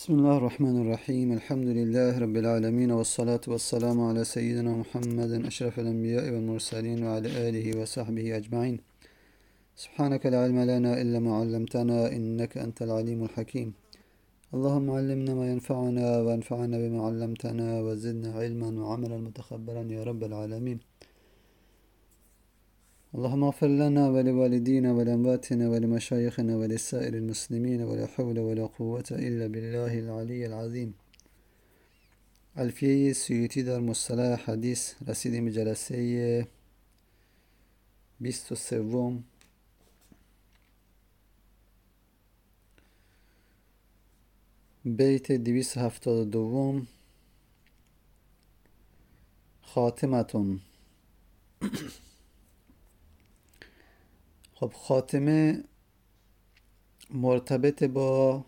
بسم الله الرحمن الرحيم. الحمد لله رب العالمين، والصلاة والسلام على سيدنا محمد أشرف الأنبياء والمرسلين وعلى آله وصحبه أجمعين. سبحانك لا علم لنا إلا ما علمتنا إنك أنت العليم الحكيم. اللهم علمنا ما ينفعنا وانفعنا بما علمتنا وزدنا علما وعملا متقبلا يا رب العالمين. اللهم اغفر لنا ولوالدينا ولأمواتنا ولمشايخنا ولسائر المسلمين، ولا حول ولا قوة إلا بالله العلي العظيم. الفیه سیوطی در مصطلح حدیث رسیدیم به جلسه 23. بیت 272. خاتمتون. خب خاتمه مرتبط با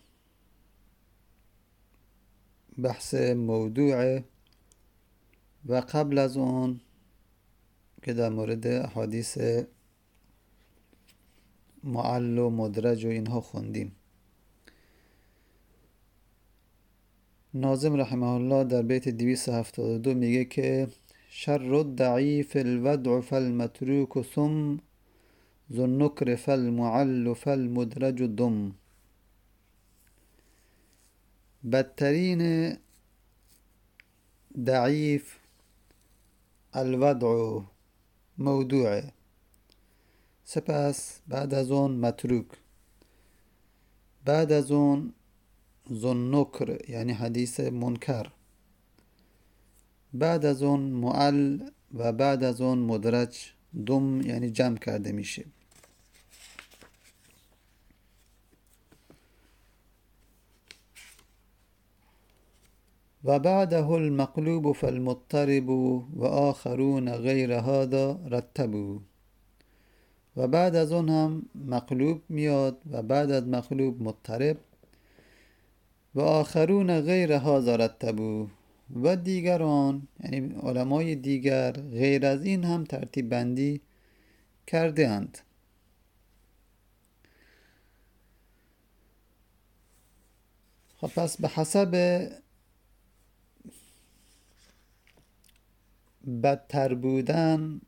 بحث موضوع و قبل از اون که در مورد احادیث معل و مدرج و اینها خوندیم. ناظم رحمه الله در بیت 272 میگه که شر الضعیف الودع فالمتروک ثم ذو النکر فالمعل فالمدرج دم. بدترین ضعیف الودع موضوع، سپس بعد از اون متروک، بعد از اون ذو النکر یعنی حدیث منکر، بعد از اون معل و بعد از اون مدرج دم یعنی جمع کرده میشه. و بعده المقلوب فالمضطرب و آخرون غیر هذا رتبوا. و بعد از اون هم مقلوب میاد و بعد از مقلوب مضطرب و آخرون غیر هذا رتبوا، و دیگران یعنی علمای دیگر غیر از این هم ترتیب بندی کرده اند. خب پس به حسب بدتر بودن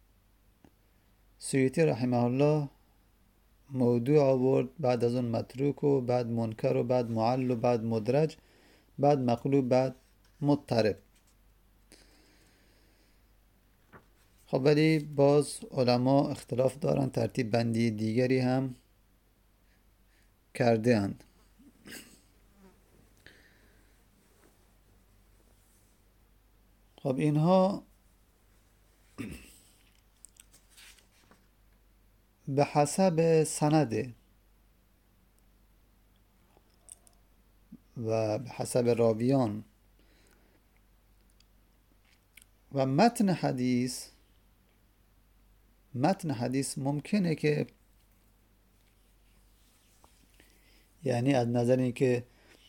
سیوطی رحمه الله موضوع آورد، بعد از اون متروک و بعد منکر و بعد معل و بعد مدرج، بعد مقلوب، بعد مضطرب. خب ولی باز علما اختلاف دارن، ترتیب بندی دیگری هم کرده اند. خب اینها به حسب سنده و به حسب راویان و متن حدیث ممکنه که یعنی از نظر اینکه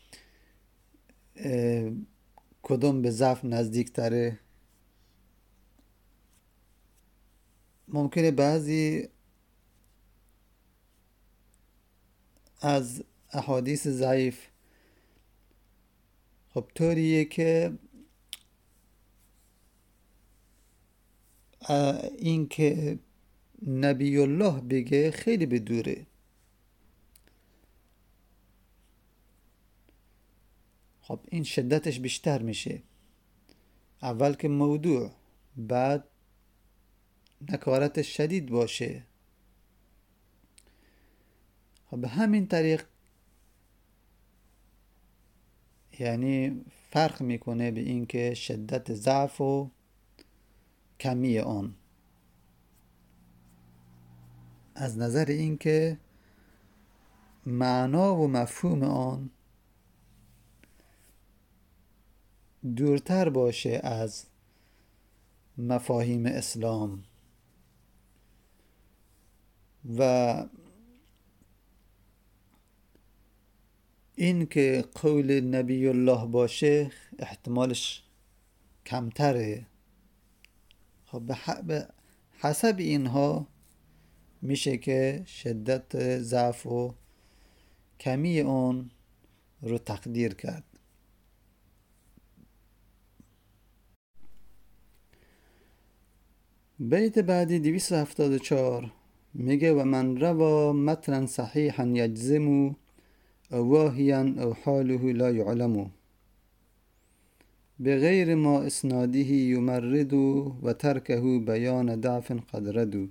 کدوم به ضعف نزدیک تره، ممکنه بعضی از احادیث ضعیف خب طوریه که این که نبی الله بگه خیلی به دوره. خب این شدتش بیشتر میشه، اول که موضوع، بعد نکارتش شدید باشه. خب به همین طریق یعنی فرق میکنه به این که شدت ضعف و کمی آن، از نظر این که معنا و مفهوم آن دورتر باشه از مفاهیم اسلام و این که قول نبی الله باشه احتمالش کمتره. خب به حسب اینها میشه که شدت ضعف و کمی اون رو تقدیر کرد. بیت بعدی 274 میگه و من روا متنا صحیحا یجزمو او واهیا او حاله لا یعلمو بغیر ما اسناده یمرد و ترکه بیان ضعف قد ردو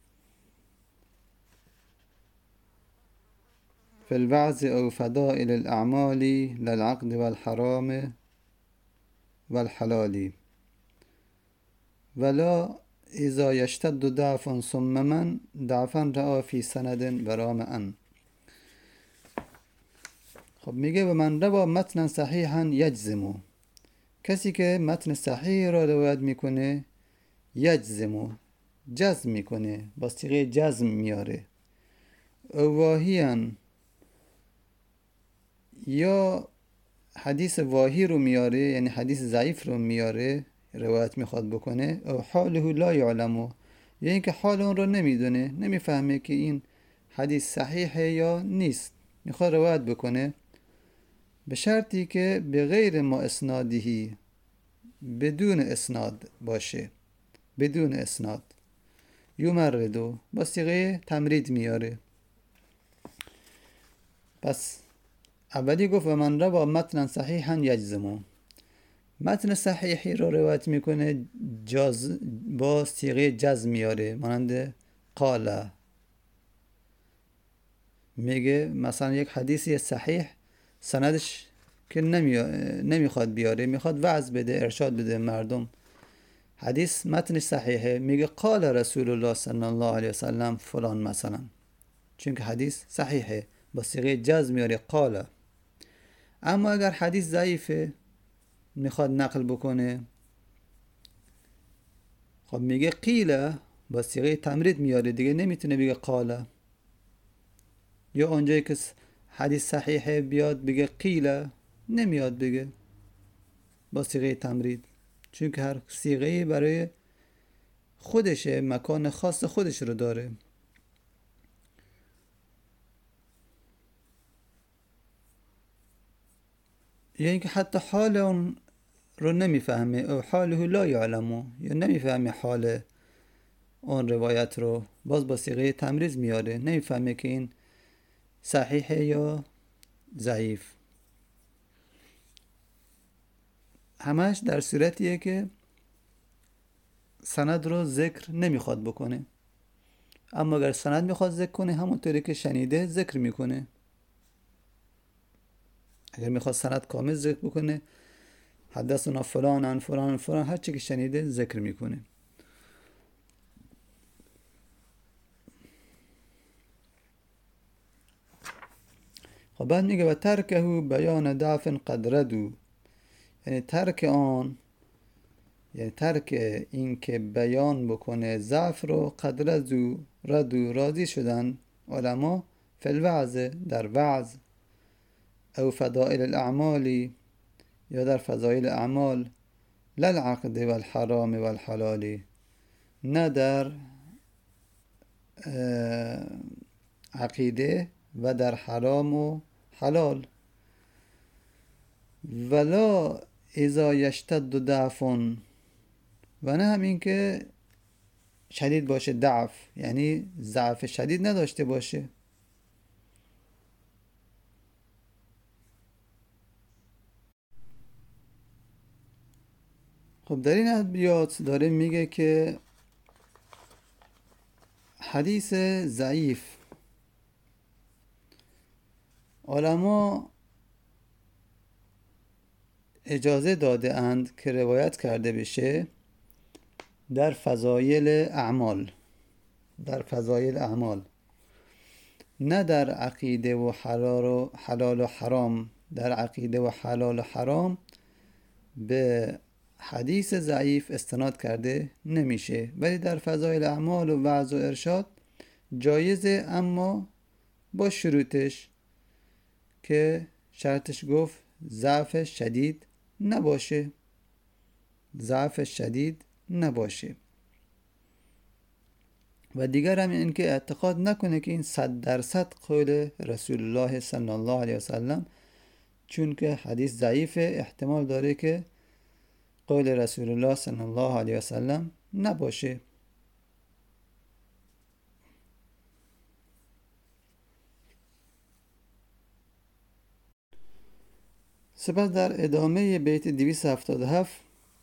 في الوعظ او فضائل الاعمال للعقد والحرام والحلال ولا اذا یشتد ضعف ثم من ضعفا رأى في سند ورام ان. خب میگه و من روا متنا صحیحا یجزمو، کسی که متن صحیح را روایت میکنه یجزمو جزم میکنه، با صیغه جزم میاره. واهیان یا حدیث واهی رو میاره، یعنی حدیث ضعیف رو میاره روایت میخواد بکنه. او حاله لا یعلمو، یا اینکه حال اون رو نمیدونه، نمیفهمه که این حدیث صحیحه یا نیست، میخواد روایت بکنه به شرطی که به غیر ما اسنادهی، بدون اسناد باشه، بدون اسناد. یمردو با صیغه تمرید میاره. پس اولی گفت و من روا متنا صحیحا یجزمو، متن صحیحی رو روایت میکنه با صیغه جزم میاره، مانند قال. میگه مثلا یک حدیثی صحیح سندش که نمیخواد بیاره، میخواد وعظ بده، ارشاد بده مردم، حدیث متنش صحیحه، میگه قال رسول الله صلی الله علیه وسلم فلان مثلا، چون که حدیث صحیحه با صیغه جزم میاره قال. اما اگر حدیث ضعیفه میخواد نقل بکنه، خب میگه قیل با صیغه تمرید میاره دیگه، نمیتونه بگه قال. یا اونجایی که حدیث صحیحه بیاد بگه قیل، نمیاد بگه با صیغه تمرید، چون که هر صیغه برای خودشه، مکان خاص خودش رو داره. یا اینکه حتی حال اون رو نمیفهمه، او حاله لا یعلمو، یا نمیفهمه حال اون روایت رو، باز با صیغه تمریز میاره، نمیفهمه که این صحیحه یا ضعیف. همش در صورتیه که سند رو ذکر نمیخواد بکنه. اما اگر سند میخواد ذکر کنه، همونطوری که شنیده ذکر میکنه. اگر میخواد سند کامل ذکر بکنه، حدثنا فلان عن فلان فلان، هر چی که شنیده ذکر میکنه. خب بعد میگه و ترکه بیان ضعف قد ردو، یعنی ترک آن، یعنی ترک این که بیان بکنه ضعف رو، قد ردو راضی شدن علما، فی الوعظ در وعظ، او فضائل الاعمالی یا در فضائل اعمال، للعقد والحرام والحلال، نه در عقیده و در حرام و حلال. ولا اذا یشتد ضعف، و نه همین که شدید باشه ضعف، یعنی ضعف شدید نداشته باشه. خب در این ابیات داره میگه که حدیث ضعیف علما اجازه داده اند که روایت کرده بشه در فضایل اعمال، در فضایل اعمال، نه در عقیده و حلال و حرام. در عقیده و حلال و حرام به حدیث ضعیف استناد کرده نمیشه، ولی در فضایل اعمال و وعظ و ارشاد جایزه، اما با شروطش که شرطش گفت ضعف شدید نباشه، ضعف شدید نباشه. و دیگر هم این که اعتقاد نکنه که این 100% قول رسول الله صلی الله علیه وسلم چون که حدیث ضعیفه، احتمال داره که قول رسول الله صلی الله علیه وسلم نباشه. سپس در ادامه بیت 277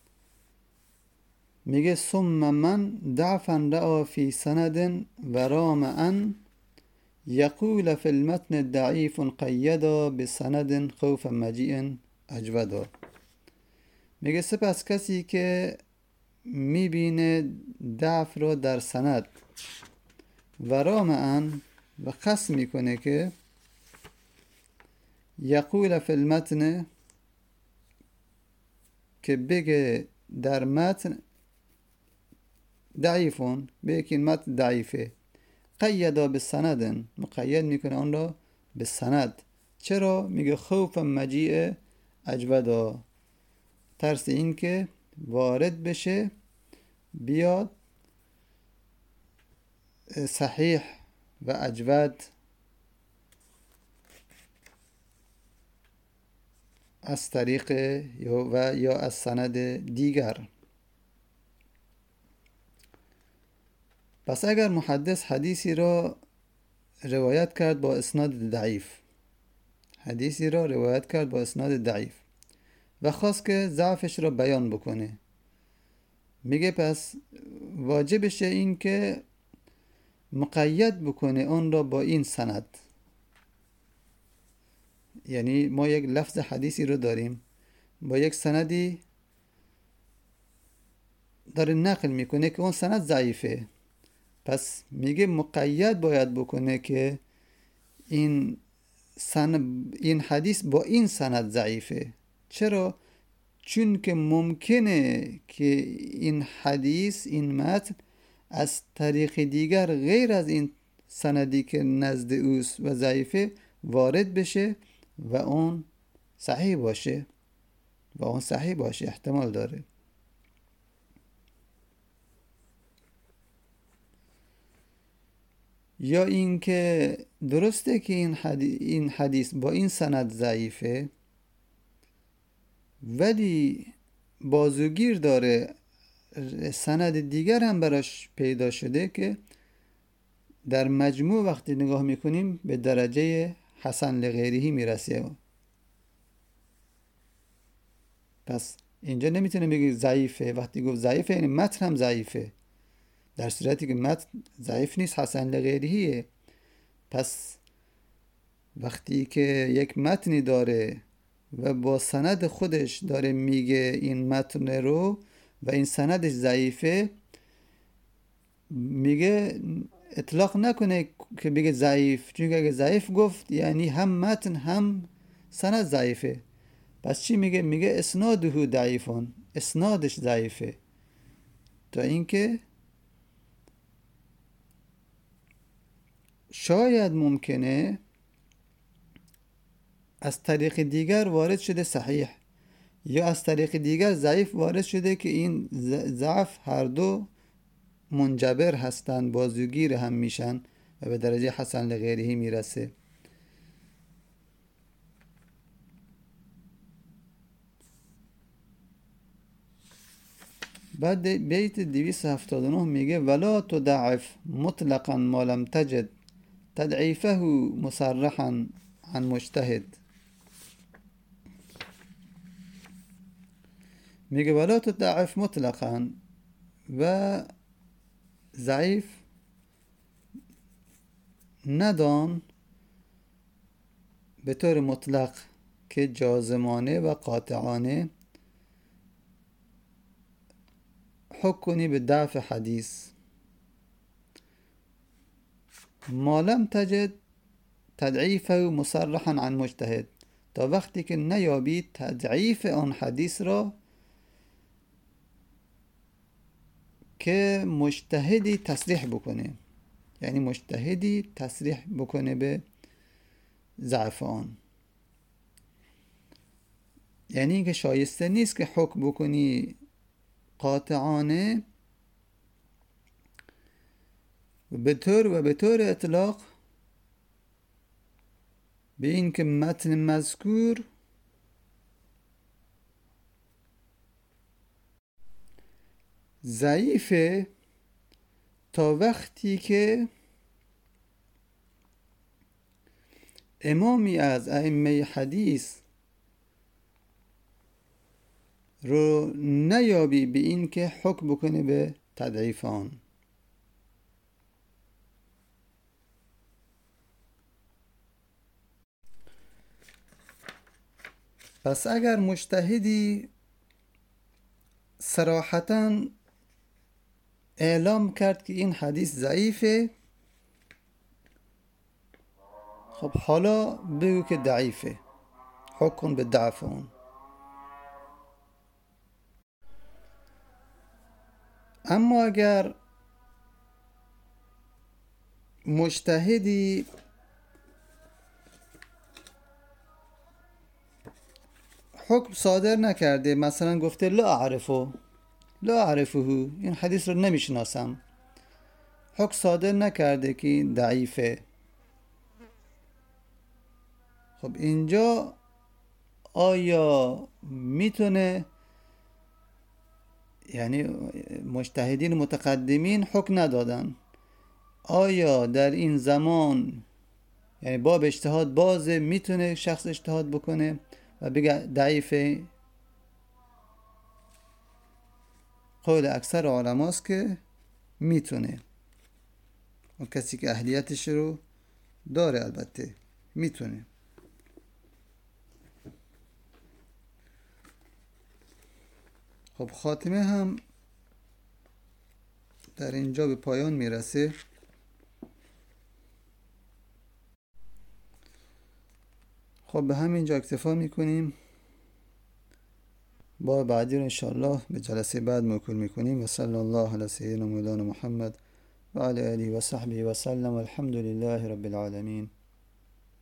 میگه ثم من ضعفا رأى فی سند و رام ان یقول فی المتن ضعیف قیدا بسند خوف مجیء اجودا. میگه سپس کسی که میبینه ضعف را در سند و رام ان و قصد میکنه که یقول فی المتن که بگه در متن ضعیفون، بگه که این متن ضعیفه، قیدا به سند، مقید میکنه آن را به سند. چرا؟ میگه خوف مجیء اجودا، ترس این که وارد بشه بیاد صحیح و اجود از طریق یا از سند دیگر. پس اگر محدث حدیثی را روایت کرد با اسناد ضعیف، و خواست که ضعفش را بیان بکنه، میگه پس واجبشه این که مقید بکنه اون را با این سند. یعنی ما یک لفظ حدیثی رو داریم با یک سندی داره نقل میکنه که اون سند ضعیفه، پس میگه مقید باید بکنه که این حدیث با این سند ضعیفه. چرا؟ چون که ممکنه که این حدیث، این متن از طریق دیگر غیر از این سندی که نزد اوست و ضعیفه وارد بشه و اون صحیح باشه، احتمال داره. یا اینکه درسته که این حدیث با این سند ضعیفه ولی بازوگیر داره سند دیگر هم براش پیدا شده که در مجموع وقتی نگاه میکنیم به درجه حسن لغیره میرسه. پس اینجا نمیتونه بگه ضعیفه. وقتی گفت ضعیفه یعنی متن هم ضعیفه، در صورتی که متن ضعیف نیست، حسن لغیرهیه. پس وقتی که یک متنی داره و با سند خودش داره میگه این متن رو و این سندش ضعیفه، میگه اطلاق نکنه که بگه ضعیف، چون اگه ضعیف گفت یعنی هم متن هم سند ضعیفه. پس چی میگه؟ میگه اسناده ضعیفون، اسنادش ضعیفه، تا اینکه شاید ممکنه از طریق دیگر وارد شده صحیح، یا از طریق دیگر ضعیف وارد شده که این ضعف هر دو منجبر هستن، بازوگیر هم میشن و به درجه حسن لغیره میرسه. بعد بیت 279 میگه ولا تضعف مطلقا ما لم تجد تضعیفه مصرحا عن مجتهد. میگه ولا تضعف مطلقا، و ضعیف ندان به طور مطلق که جازمانه و قاطعانه حکم کنی به ضعف حدیث. ما لم تجد تضعیفه مصرحا عن مجتهد، تا وقتی که نیابی تضعیف آن حدیث را که مجتهدی تصریح بکنه، یعنی مجتهدی تصریح بکنه به ضعف آن. یعنی اینکه شایسته نیست که حکم بکنی قاطعانه به طور اطلاق به این که متن مذکور ضعیفه تا وقتی که امامی از ائمه حدیث رو نیابی به این که حکم بکنه به تضعیف آن. پس اگر مجتهدی صراحتاً اعلام کرد که این حدیث ضعیفه، خب حالا بگو که ضعیفه، حکم کن به ضعف اون. اما اگر مجتهدی حکم صادر نکرده، مثلا گفته لا اعرفه، این حدیث رو نمیشناسم، حکم صادر نکرده که این ضعیفه، خب اینجا آیا میتونه، یعنی مجتهدین متقدمین حکم ندادن، آیا در این زمان یعنی باب اجتهاد بازه، میتونه شخص اجتهاد بکنه و بگه ضعیفه؟ قول اکثر علماست که میتونه، و کسی که اهلیتش رو داره البته میتونه. خب خاتمه هم در اینجا به پایان میرسه. خب به همینجا اکتفا میکنیم، با بعدی رو انشاءالله به جلسه بعد موکول میکنیم. و صلی الله علی سیدنا مولانا محمد و علی آله و صحبه و سلم، والحمد لله رب العالمین.